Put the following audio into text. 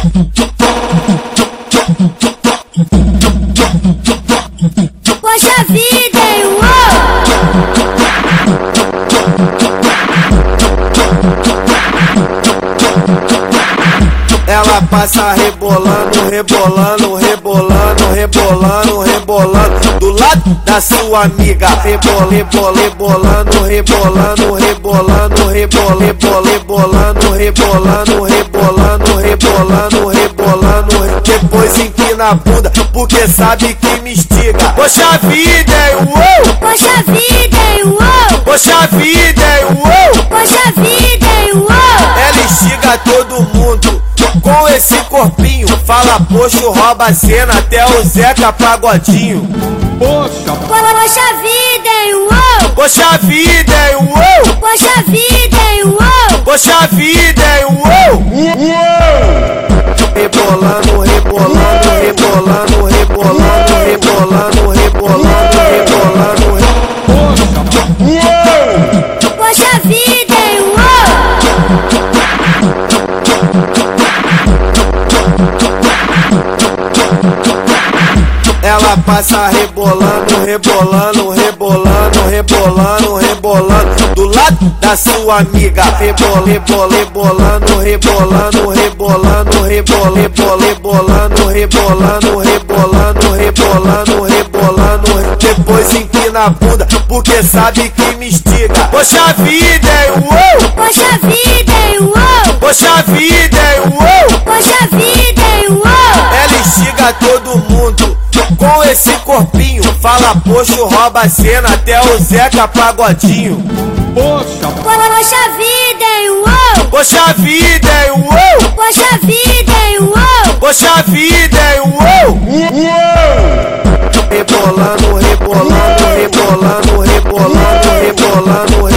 Poxa vida, hein, uou! Ela passa rebolando, rebolando, rebolando, rebolando, rebolando do lado da sua amiga. Rebola, rebola, rebolando, rebolando, rebolando, rebola, rebola, rebolando, rebolando, rebolando, rebolando, rebolando. Depois empina a bunda, porque sabe que me instiga. Poxa vida, hein, uou! Poxa vida, hein, uou! Poxa vida, hein, uou! Poxa vida, hein, uou! Ela instiga todo mundo com esse corpinho. Fala poxa, rouba a cena até o Zeca Pagodinho. Poxa vida, hein, uou! Poxa vida, hein, uou! Poxa vida, hein, uou! Poxa vida, hein, uou! Rebolando, rebolando, rebolando, rebolando, rebolando, rebolando, rebolando. Poxa vida, hein, uou! Ela passa rebolando, rebolando, rebolando, rebolando, rebolando do lado da sua amiga. Rebola, rebola, rebolando, rebolando, rebolando, rebola, rebola, rebolando, rebolando, rebolando, rebolando, rebolando. Depois empina a bunda, porque sabe que me instiga. Poxa vida, hein, uou! Poxa vida, hein, uou! Poxa vida, hein, uou! Poxa vida, hein, uou! Ela instiga todo mundo com esse corpinho. Fala poxa, rouba a cena até o Zeca Pagodinho. Poxa vida, hein, uou! Poxa vida, hein, uou! Poxa vida, hein, uou! Poxa vida, hein, uou! Rebolando, rebolando, rebolando, rebolando, rebolando,